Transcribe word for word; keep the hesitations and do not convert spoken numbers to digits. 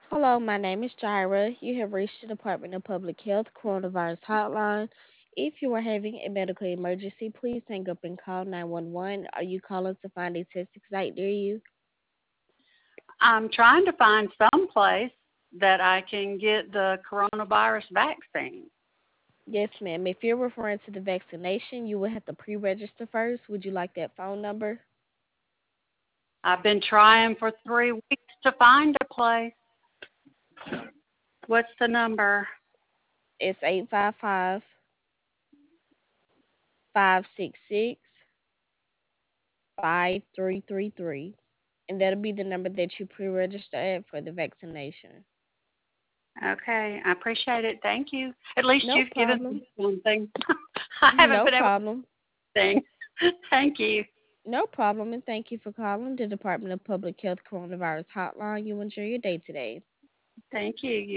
Hello, my name is Jira. You have reached the Department of Public Health Coronavirus Hotline. If you are having a medical emergency, please hang up and call nine one one. Are you calling to find a testing site near you? I'm trying to find some place that I can get the coronavirus vaccine. Yes, ma'am. If you're referring to the vaccination, you will have to pre register first. Would you like that phone number? I've been trying for three weeks to find a place. What's the number? It's eight five five, five six six, five three three three. And that'll be the number that you pre register at for the vaccination. Okay, I appreciate it. Thank you. At least No you've given problem. me something. I haven't No been able to problem. think. Thank you. No problem, and thank you for calling the Department of Public Health Coronavirus Hotline. You enjoy your day today. Thank you.